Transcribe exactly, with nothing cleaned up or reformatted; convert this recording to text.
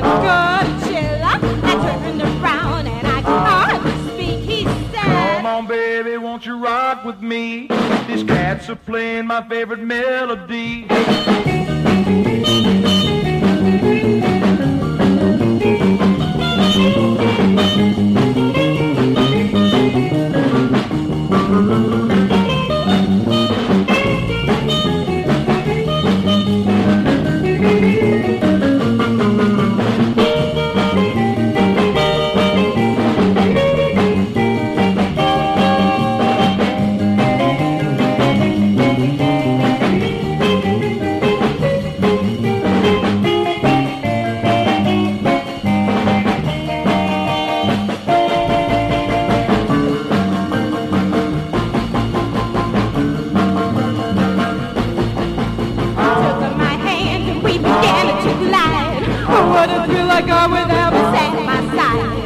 good chill. I turned around and I couldn't speak. He said, come on, baby, won't you rock with me? These cats are playing my favorite melody. what a thrill I got without a at my side.